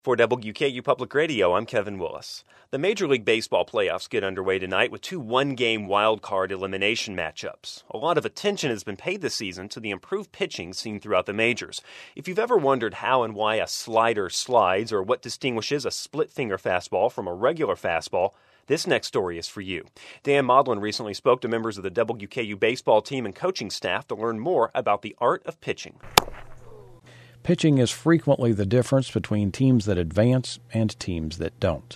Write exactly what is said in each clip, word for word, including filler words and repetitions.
For W K U Public Radio, I'm Kevin Willis. The Major League Baseball playoffs get underway tonight with two one-game wild-card elimination matchups. A lot of attention has been paid this season to the improved pitching seen throughout the majors. If you've ever wondered how and why a slider slides or what distinguishes a split-finger fastball from a regular fastball, this next story is for you. Dan Modlin recently spoke to members of the W K U baseball team and coaching staff to learn more about the art of pitching. Pitching is frequently the difference between teams that advance and teams that don't.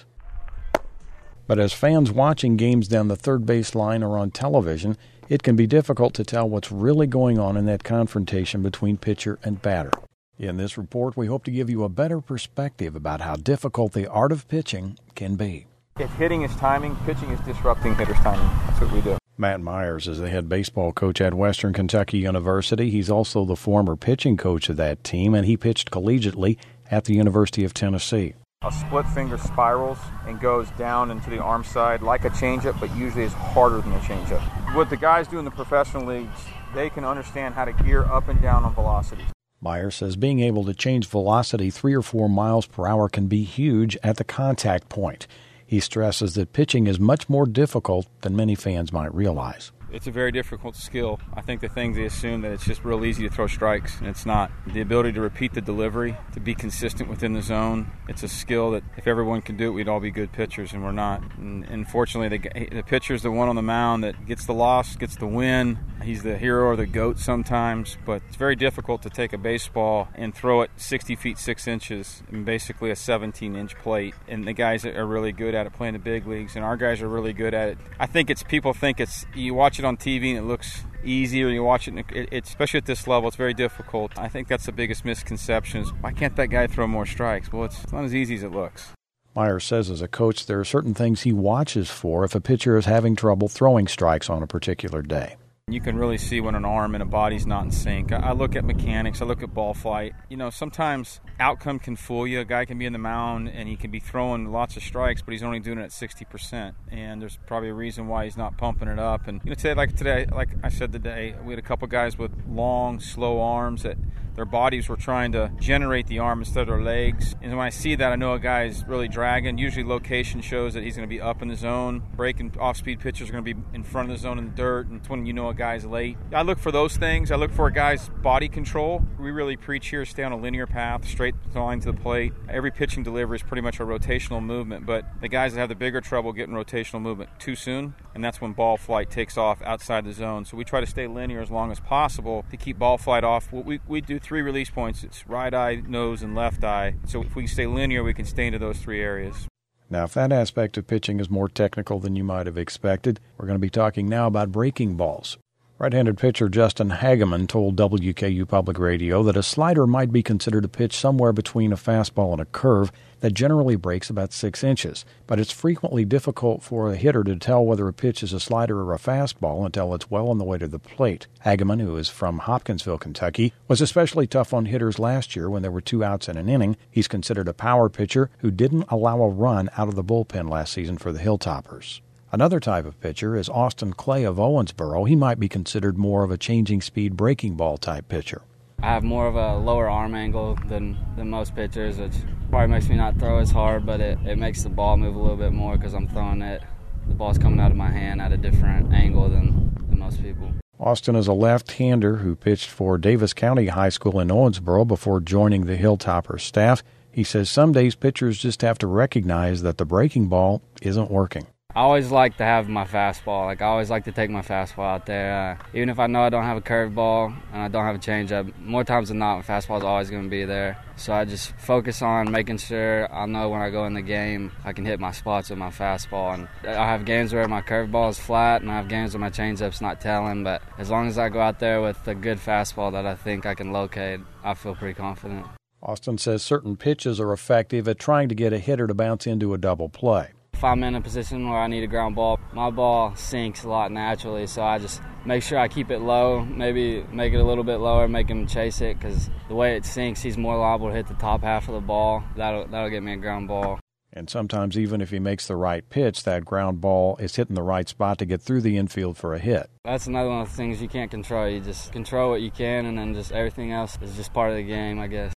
But as fans watching games down the third base line or on television, it can be difficult to tell what's really going on in that confrontation between pitcher and batter. In this report, we hope to give you a better perspective about how difficult the art of pitching can be. If hitting is timing, pitching is disrupting hitter's timing. That's what we do. Matt Myers is the head baseball coach at Western Kentucky University. He's also the former pitching coach of that team, and he pitched collegiately at the University of Tennessee. A split finger spirals and goes down into the arm side like a changeup, but usually is harder than a changeup. What the guys do in the professional leagues, they can understand how to gear up and down on velocity. Myers says being able to change velocity three or four miles per hour can be huge at the contact point. He stresses that pitching is much more difficult than many fans might realize. It's a very difficult skill. I think the things they assume that it's just real easy to throw strikes, and it's not. The ability to repeat the delivery, to be consistent within the zone, it's a skill that if everyone can do it, we'd all be good pitchers, and we're not. And unfortunately, the, the pitcher's the one on the mound that gets the loss, gets the win. He's the hero or the GOAT sometimes, but it's very difficult to take a baseball and throw it sixty feet six inches and basically a seventeen inch plate. And the guys are really good at it playing the big leagues, and our guys are really good at it. I think it's people think it's, you watch it on T V and it looks easy, or you watch it, it, it, especially at this level, it's very difficult. I think that's the biggest misconception is, why can't that guy throw more strikes? Well, it's, it's not as easy as it looks. Myers says as a coach there are certain things he watches for if a pitcher is having trouble throwing strikes on a particular day. You can really see when an arm and a body's not in sync. I look at mechanics. I look at ball flight. You know, sometimes outcome can fool you. A guy can be in the mound and he can be throwing lots of strikes, but he's only doing it at sixty percent. And there's probably a reason why he's not pumping it up. And you know, today, like today, like I said today, we had a couple guys with long, slow arms that their bodies were trying to generate the arm instead of their legs. And when I see that, I know a guy's really dragging. Usually location shows that he's going to be up in the zone. Breaking off-speed pitchers are going to be in front of the zone in the dirt. And it's when you know a guy's late. I look for those things. I look for a guy's body control. We really preach here, stay on a linear path, straight line to the plate. Every pitching delivery is pretty much a rotational movement. But the guys that have the bigger trouble getting rotational movement too soon, and that's when ball flight takes off outside the zone. So we try to stay linear as long as possible to keep ball flight off. We, we do three release points. It's right eye, nose, and left eye. So if we stay linear, we can stay into those three areas. Now, if that aspect of pitching is more technical than you might have expected, we're going to be talking now about breaking balls. Right-handed pitcher Justin Hageman told W K U Public Radio that a slider might be considered a pitch somewhere between a fastball and a curve that generally breaks about six inches. But it's frequently difficult for a hitter to tell whether a pitch is a slider or a fastball until it's well on the way to the plate. Hageman, who is from Hopkinsville, Kentucky, was especially tough on hitters last year when there were two outs in an inning. He's considered a power pitcher who didn't allow a run out of the bullpen last season for the Hilltoppers. Another type of pitcher is Austin Clay of Owensboro. He might be considered more of a changing speed breaking ball type pitcher. I have more of a lower arm angle than, than most pitchers, which probably makes me not throw as hard, but it, it makes the ball move a little bit more because I'm throwing it. The ball's coming out of my hand at a different angle than, than most people. Austin is a left-hander who pitched for Davis County High School in Owensboro before joining the Hilltoppers staff. He says some days pitchers just have to recognize that the breaking ball isn't working. I always like to have my fastball. Like I always like to take my fastball out there. Uh, even if I know I don't have a curveball and I don't have a changeup, more times than not, my fastball is always going to be there. So I just focus on making sure I know when I go in the game I can hit my spots with my fastball. And I have games where my curveball is flat, and I have games where my changeup's not telling. But as long as I go out there with a good fastball that I think I can locate, I feel pretty confident. Austin says certain pitches are effective at trying to get a hitter to bounce into a double play. If I'm in a position where I need a ground ball, my ball sinks a lot naturally, so I just make sure I keep it low, maybe make it a little bit lower, make him chase it, because the way it sinks, he's more liable to hit the top half of the ball. That'll, that'll get me a ground ball. And sometimes even if he makes the right pitch, that ground ball is hitting the right spot to get through the infield for a hit. That's another one of the things you can't control. You just control what you can, and then just everything else is just part of the game, I guess.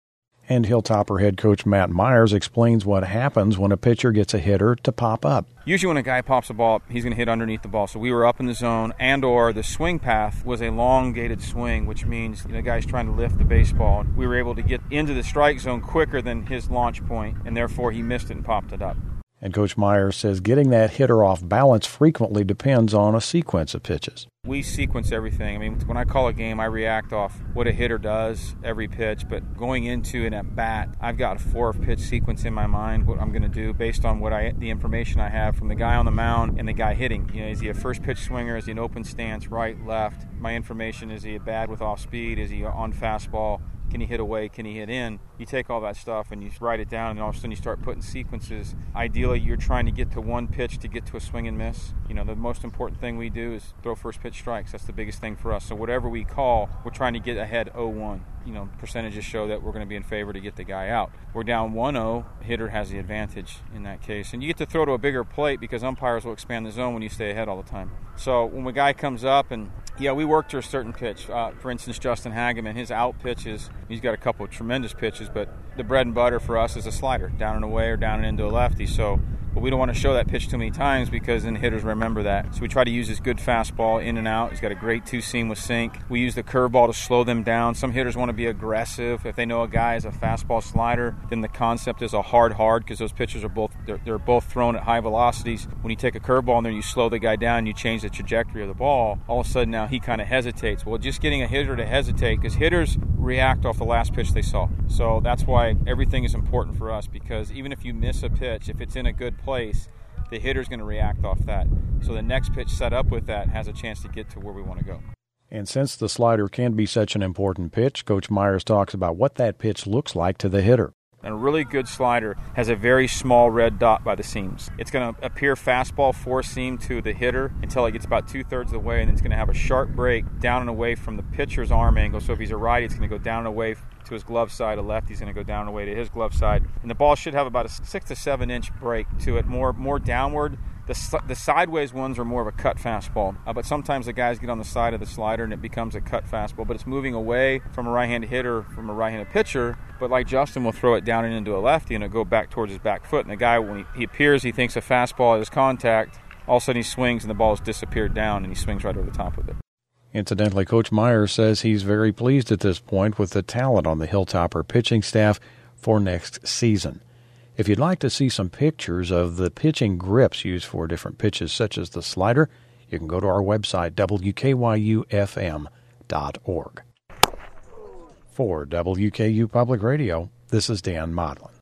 And Hilltopper head coach Matt Myers explains what happens when a pitcher gets a hitter to pop up. Usually when a guy pops a ball up, he's going to hit underneath the ball. So we were up in the zone, and or the swing path was a elongated swing, which means you know, the guy's trying to lift the baseball. We were able to get into the strike zone quicker than his launch point, and therefore he missed it and popped it up. And Coach Myers says getting that hitter off balance frequently depends on a sequence of pitches. We sequence everything. I mean, when I call a game, I react off what a hitter does every pitch. But going into an at-bat, I've got a four-pitch sequence in my mind, what I'm going to do based on what I, the information I have from the guy on the mound and the guy hitting. You know, is he a first-pitch swinger? Is he an open stance, right, left? My information, is he a bad with off-speed? Is he on fastball? Can he hit away? Can he hit in? You take all that stuff and you write it down, and all of a sudden you start putting sequences. Ideally, you're trying to get to one pitch to get to a swing and miss. You know, the most important thing we do is throw first pitch strikes. That's the biggest thing for us. So whatever we call, we're trying to get ahead oh one. You know, percentages show that we're going to be in favor to get the guy out. We're down one oh, hitter has the advantage in that case. And you get to throw to a bigger plate because umpires will expand the zone when you stay ahead all the time. So when a guy comes up and, yeah, we work to a certain pitch. Uh, for instance, Justin Hageman, his out pitches, he's got a couple of tremendous pitches, but the bread and butter for us is a slider, down and away or down and into a lefty. So but we don't want to show that pitch too many times because then hitters remember that. So we try to use this good fastball in and out. He's got a great two-seam with sink. We use the curveball to slow them down. Some hitters want to be aggressive. If they know a guy is a fastball slider, then the concept is a hard-hard because those pitches are both they're, they're both thrown at high velocities. When you take a curveball and then you slow the guy down, you change the trajectory of the ball, all of a sudden now he kind of hesitates. Well, just getting a hitter to hesitate, because hitters react off the last pitch they saw. So that's why everything is important for us, because even if you miss a pitch, if it's in a good place, the hitter's going to react off that. So the next pitch set up with that has a chance to get to where we want to go. And since the slider can be such an important pitch, Coach Myers talks about what that pitch looks like to the hitter. And a really good slider has a very small red dot by the seams. It's going to appear fastball four seam to the hitter until it gets about two-thirds of the way, and it's going to have a sharp break down and away from the pitcher's arm angle. So if he's a righty, it's going to go down and away to his glove side. A lefty, he's going to go down and away to his glove side. And the ball should have about a six to seven inch break to it, more more downward. The, the sideways ones are more of a cut fastball, uh, but sometimes the guys get on the side of the slider and it becomes a cut fastball, but it's moving away from a right-handed hitter, from a right-handed pitcher. But like Justin will throw it down and into a lefty and it'll go back towards his back foot. And the guy, when he, he appears, he thinks a fastball is contact. All of a sudden he swings and the ball has disappeared down and he swings right over the top of it. Incidentally, Coach Myers says he's very pleased at this point with the talent on the Hilltopper pitching staff for next season. If you'd like to see some pictures of the pitching grips used for different pitches, such as the slider, you can go to our website, W K Y U F M dot org. For W K U Public Radio, this is Dan Modlin.